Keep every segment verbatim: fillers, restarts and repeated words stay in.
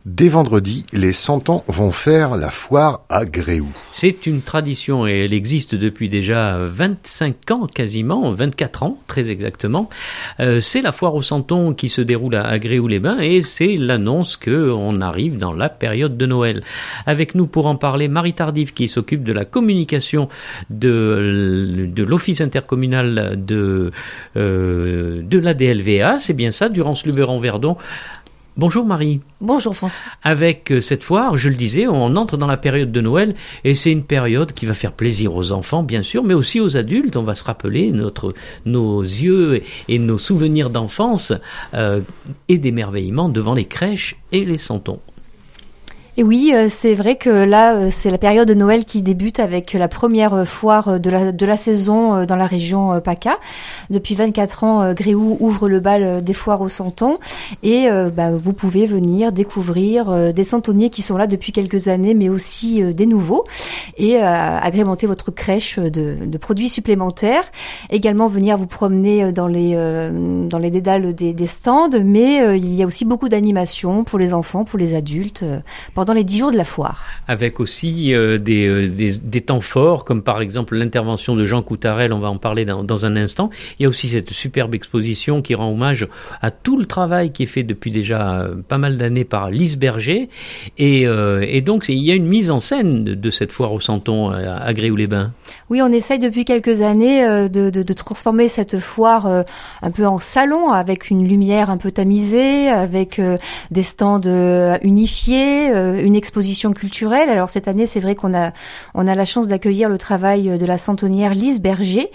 Dès vendredi, les Santons vont faire la foire à Gréoux. C'est une tradition et elle existe depuis déjà vingt-cinq ans quasiment, vingt-quatre ans très exactement. Euh, c'est la foire aux Santons qui se déroule à, à Gréoux-les-Bains et c'est l'annonce qu'on arrive dans la période de Noël. Avec nous pour en parler, Marie Tardif qui s'occupe de la communication de, de l'Office intercommunal de, euh, de l'A D L V A, c'est bien ça, Durance-Luberon-Verdon. Bonjour Marie. Bonjour François. Avec cette foire, je le disais, on entre dans la période de Noël et c'est une période qui va faire plaisir aux enfants bien sûr, mais aussi aux adultes. On va se rappeler notre, nos yeux et nos souvenirs d'enfance euh, et d'émerveillement devant les crèches et les santons. Et oui, c'est vrai que là, c'est la période de Noël qui débute avec la première foire de la, de la saison dans la région PACA. Depuis vingt-quatre ans, Gréoux ouvre le bal des foires aux Santons et bah, vous pouvez venir découvrir des santonniers qui sont là depuis quelques années, mais aussi des nouveaux et euh, agrémenter votre crèche de, de produits supplémentaires. Également venir vous promener dans les, euh, dans les dédales des, des stands, mais euh, il y a aussi beaucoup d'animations pour les enfants, pour les adultes, euh, pendant les dix jours de la foire. Avec aussi euh, des, euh, des, des temps forts, comme par exemple l'intervention de Jean Coutarel, on va en parler dans, dans un instant. Il y a aussi cette superbe exposition qui rend hommage à tout le travail qui est fait depuis déjà euh, pas mal d'années par Lise Berger. Et, euh, et donc, il y a une mise en scène de, de cette foire aux Santons à, à Gréoux-les-Bains. Oui, on essaye depuis quelques années euh, de, de, de transformer cette foire euh, un peu en salon, avec une lumière un peu tamisée, avec euh, des stands euh, unifiés, euh, une exposition culturelle. Alors cette année, c'est vrai qu'on a on a la chance d'accueillir le travail de la santonnière Lise Berger,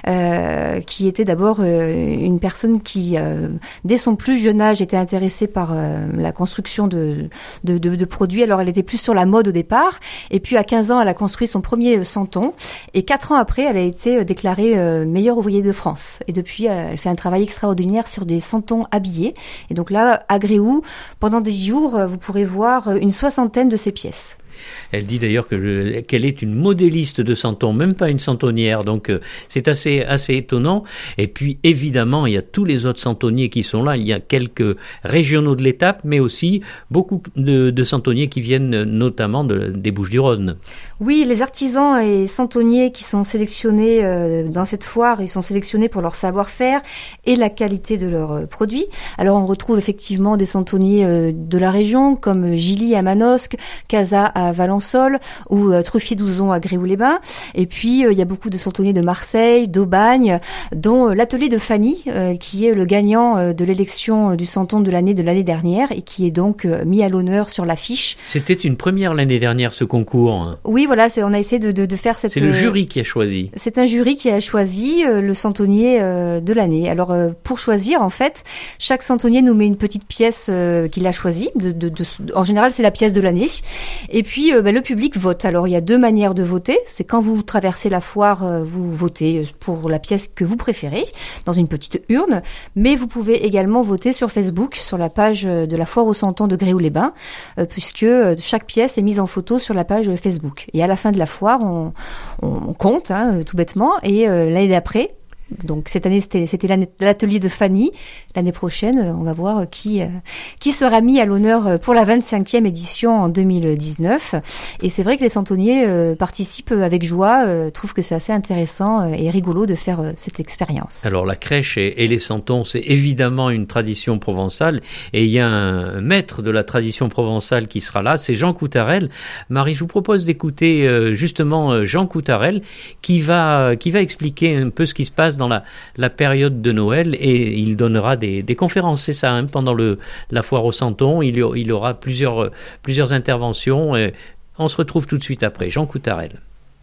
euh, qui était d'abord euh, une personne qui, euh, dès son plus jeune âge, était intéressée par euh, la construction de, de, de, de produits. Alors elle était plus sur la mode au départ, et puis à quinze ans, elle a construit son premier santon, et quatre ans après, elle a été déclarée euh, meilleure ouvrier de France. Et depuis, euh, elle fait un travail extraordinaire sur des santons habillés. Et donc là, à Gréoux, pendant des jours, vous pourrez voir une soixantaine de ces pièces. Elle dit d'ailleurs que je, qu'elle est une modéliste de santons, même pas une santonnière, donc euh, c'est assez, assez étonnant. Et puis évidemment, il y a tous les autres santonniers qui sont là. Il y a quelques régionaux de l'étape, mais aussi beaucoup de, de santonniers qui viennent notamment de, des Bouches-du-Rhône. Oui, les artisans et santonniers qui sont sélectionnés euh, dans cette foire, ils sont sélectionnés pour leur savoir-faire et la qualité de leurs euh, produits. Alors on retrouve effectivement des santonniers euh, de la région, comme Gilly à Manosque, Casa à Valençol ou euh, Truffier-Douzon à Gréoux-les-Bains. Et puis, euh, il y a beaucoup de santonniers de Marseille, d'Aubagne, dont euh, l'atelier de Fanny, euh, qui est le gagnant euh, de l'élection euh, du santon de l'année de l'année dernière et qui est donc euh, mis à l'honneur sur l'affiche. C'était une première l'année dernière, ce concours. Hein. Oui, voilà, c'est, on a essayé de, de, de faire cette... C'est le jury qui a choisi. C'est un jury qui a choisi euh, le santonnier euh, de l'année. Alors, euh, pour choisir, en fait, chaque santonnier nous met une petite pièce euh, qu'il a choisie. De, de, de, en général, c'est la pièce de l'année. Et puis, euh, bah, le public vote. Alors, il y a deux manières de voter. C'est quand vous traversez la foire, euh, vous votez pour la pièce que vous préférez, dans une petite urne. Mais vous pouvez également voter sur Facebook, sur la page de la foire aux Santons de Gréoux-les-Bains, euh, puisque euh, chaque pièce est mise en photo sur la page Facebook. Et à la fin de la foire, on, on compte, hein, tout bêtement. Et euh, l'année d'après, donc cette année c'était, c'était l'atelier de Fanny. L'année prochaine, on va voir qui, qui sera mis à l'honneur pour la vingt-cinquième édition en deux mille dix-neuf. Et c'est vrai que les santonniers euh, participent avec joie, euh, trouvent que c'est assez intéressant et rigolo de faire euh, cette expérience. Alors la crèche et, et les santons, c'est évidemment une tradition provençale. Et il y a un maître de la tradition provençale qui sera là, c'est Jean Coutarel. Marie, je vous propose d'écouter euh, justement Jean Coutarel qui va, qui va expliquer un peu ce qui se passe dans la, la période de Noël et il donnera des, des conférences, c'est ça, hein, pendant le, la foire aux Santons, il y, il y aura plusieurs, plusieurs interventions et on se retrouve tout de suite après. Jean Coutarel.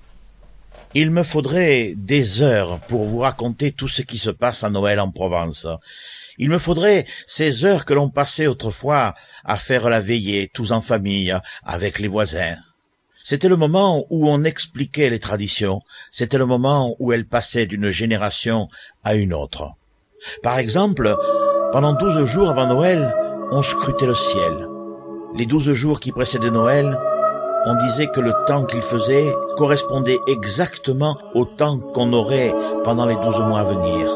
Il me faudrait des heures pour vous raconter tout ce qui se passe à Noël en Provence. Il me faudrait ces heures que l'on passait autrefois à faire la veillée, tous en famille, avec les voisins. C'était le moment où on expliquait les traditions, c'était le moment où elles passaient d'une génération à une autre. Par exemple, pendant douze jours avant Noël, on scrutait le ciel. Les douze jours qui précédaient Noël, on disait que le temps qu'il faisait correspondait exactement au temps qu'on aurait pendant les douze mois à venir.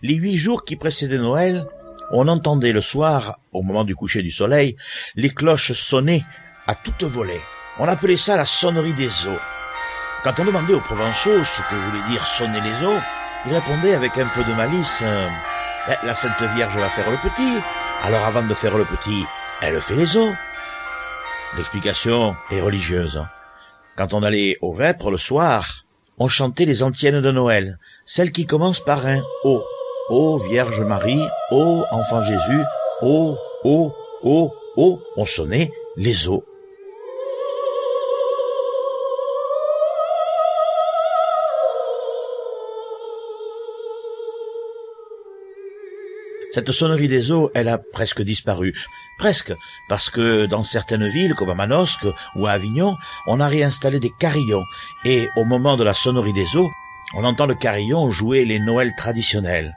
Les huit jours qui précédaient Noël, on entendait le soir, au moment du coucher du soleil, les cloches sonner à toute volée. On appelait ça la sonnerie des os. Quand on demandait aux Provençaux ce que voulait dire sonner les os, ils répondaient avec un peu de malice euh, ben, « La Sainte Vierge va faire le petit, alors avant de faire le petit, elle fait les os ». L'explication est religieuse. Quand on allait au vêpres le soir, on chantait les antiennes de Noël, celles qui commencent par un « O ». « Ô Vierge Marie, ô Enfant Jésus, ô, ô, ô, ô », on sonnait les os. Cette sonnerie des os, elle a presque disparu. Presque, parce que dans certaines villes, comme à Manosque ou à Avignon, on a réinstallé des carillons. Et au moment de la sonnerie des os, on entend le carillon jouer les Noëls traditionnels.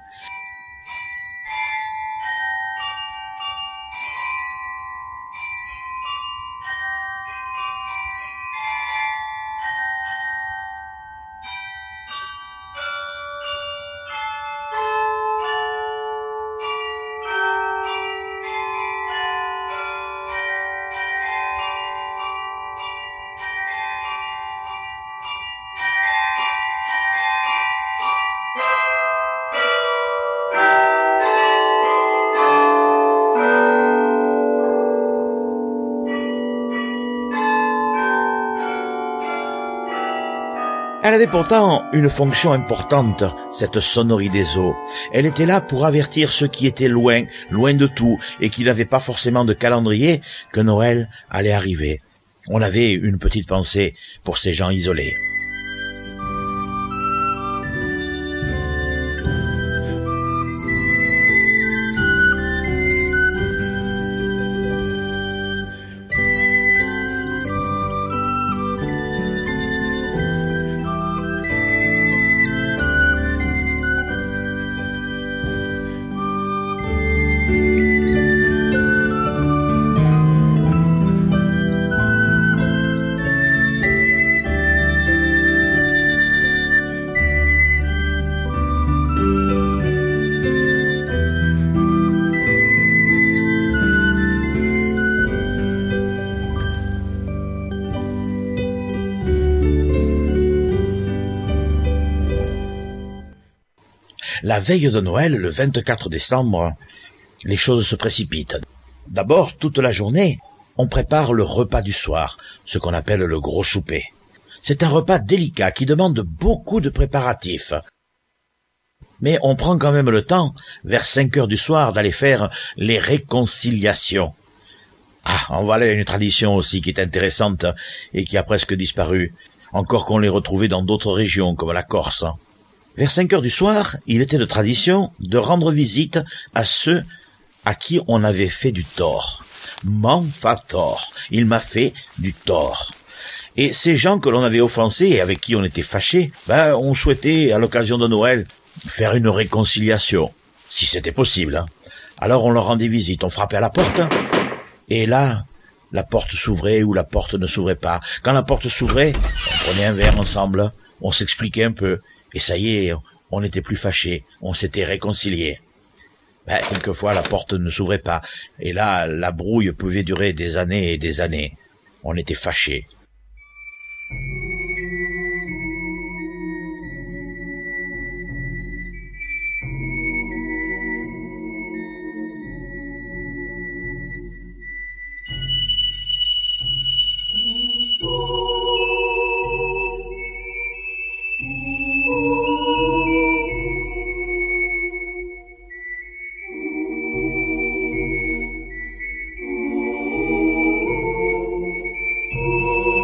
Elle avait pourtant une fonction importante, cette sonnerie des os. Elle était là pour avertir ceux qui étaient loin, loin de tout, et qui n'avaient pas forcément de calendrier, que Noël allait arriver. On avait une petite pensée pour ces gens isolés. La veille de Noël, le vingt-quatre décembre, les choses se précipitent. D'abord, toute la journée, on prépare le repas du soir, ce qu'on appelle le gros souper. C'est un repas délicat qui demande beaucoup de préparatifs. Mais on prend quand même le temps, vers cinq heures du soir, d'aller faire les réconciliations. Ah, en voilà une tradition aussi qui est intéressante et qui a presque disparu, encore qu'on l'ait retrouvée dans d'autres régions comme la Corse. Vers cinq heures du soir, il était de tradition de rendre visite à ceux à qui on avait fait du tort. M'en fa tort, il m'a fait du tort. Et ces gens que l'on avait offensés et avec qui on était fâchés, ben, on souhaitait, à l'occasion de Noël, faire une réconciliation, si c'était possible. Hein. Alors on leur rendait visite, on frappait à la porte, et là, la porte s'ouvrait ou la porte ne s'ouvrait pas. Quand la porte s'ouvrait, on prenait un verre ensemble, on s'expliquait un peu, et ça y est, on n'était plus fâchés, on s'était réconciliés. Ben, quelquefois, la porte ne s'ouvrait pas, et là, la brouille pouvait durer des années et des années. On était fâchés. Oh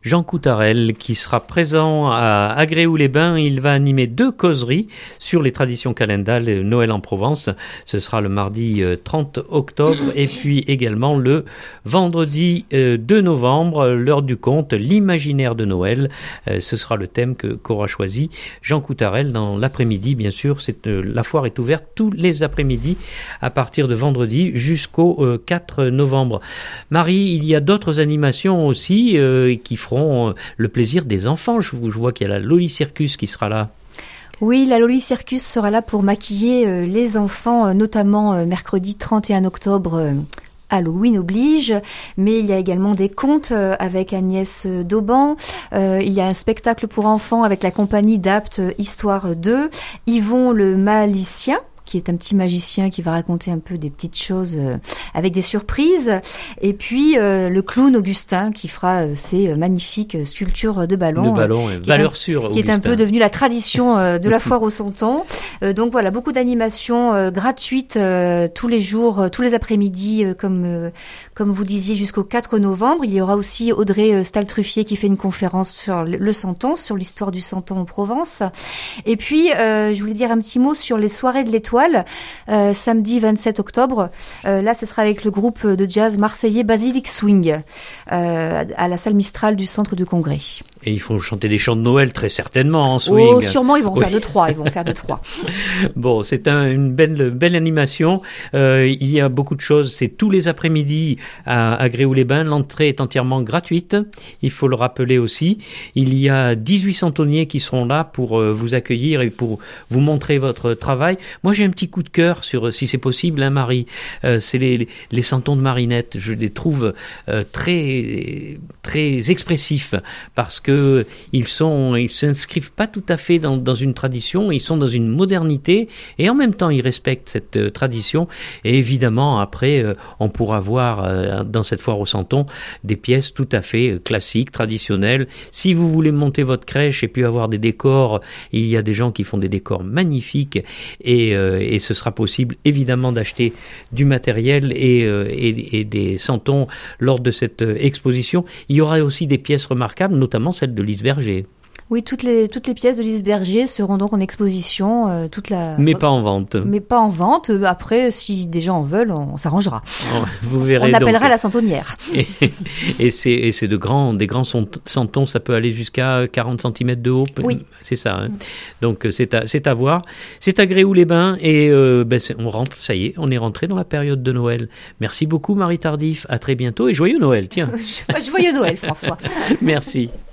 Jean Coutarel, qui sera présent à Agréoux-les-Bains. Il va animer deux causeries sur les traditions calendales et Noël en Provence. Ce sera le mardi trente octobre et puis également le vendredi deux novembre, l'heure du conte, l'imaginaire de Noël. Ce sera le thème que qu'aura choisi Jean Coutarel dans l'après-midi. Bien sûr, c'est, la foire est ouverte tous les après-midi à partir de vendredi jusqu'au quatre novembre. Marie, il y a d'autres animations aussi euh, qui feront le plaisir des enfants. Je, je vois qu'il y a la Loli Circus qui sera là. Oui, la Loli Circus sera là pour maquiller euh, les enfants, euh, notamment euh, mercredi trente et un octobre. Euh, Halloween oblige, mais il y a également des contes euh, avec Agnès Dauban. Euh, il y a un spectacle pour enfants avec la compagnie d'Apt Histoire deux. Yvon le Malicien, qui est un petit magicien qui va raconter un peu des petites choses euh, avec des surprises. Et puis euh, le clown Augustin qui fera euh, ces magnifiques sculptures de ballons. De ballons, euh, valeur sûre. Qui est un peu devenu la tradition euh, de la foire au Santon. Euh, donc voilà, beaucoup d'animations euh, gratuites euh, tous les jours, euh, tous les après-midi, euh, comme euh, comme vous disiez, jusqu'au quatre novembre. Il y aura aussi Audrey Stahl-Truffier qui fait une conférence sur le Santon, sur l'histoire du Santon en Provence. Et puis, euh, je voulais dire un petit mot sur les soirées de l'Étoile. Euh, samedi vingt-sept octobre. Euh, là, ce sera avec le groupe de jazz marseillais Basilic Swing euh, à la salle Mistral du centre de congrès. Et ils font chanter des chants de Noël très certainement en swing. Oh, sûrement, ils vont oui. faire de trois. Ils vont faire de trois. Bon, c'est un, une belle, belle animation. Euh, il y a beaucoup de choses. C'est tous les après-midi à Agréoux-les-Bains. L'entrée est entièrement gratuite. Il faut le rappeler aussi. Il y a dix-huit santonniers qui seront là pour euh, vous accueillir et pour vous montrer votre travail. Moi, j'ai un petit coup de cœur sur, si c'est possible, hein, Marie. Euh, c'est les, les, les santons de Marinette. Je les trouve euh, très, très expressifs parce que ils sont, ils s'inscrivent pas tout à fait dans, dans une tradition. Ils sont dans une modernité et en même temps, ils respectent cette euh, tradition. Et évidemment, après, euh, on pourra voir euh, dans cette foire au Santon des pièces tout à fait euh, classiques, traditionnelles. Si vous voulez monter votre crèche et puis avoir des décors, il y a des gens qui font des décors magnifiques et euh, et ce sera possible évidemment d'acheter du matériel et, euh, et, et des santons lors de cette euh, exposition. Il y aura aussi des pièces remarquables, notamment celle de Lise Berger. Oui, toutes les, toutes les pièces de Lise Berger seront donc en exposition. Euh, toute la... Mais pas en vente. Mais pas en vente. Après, si des gens en veulent, on, on s'arrangera. Vous verrez. On appellera donc. la santonnière. Et, et, c'est, et c'est de grands, des grands santons, ça peut aller jusqu'à quarante centimètres de haut. Oui. C'est ça. Hein. Donc c'est à, c'est à voir. C'est à Agréoux-les-Bains et euh, ben, on rentre, ça y est, on est rentré dans la période de Noël. Merci beaucoup Marie Tardif. À très bientôt et joyeux Noël. Tiens. Joyeux Noël François. Merci.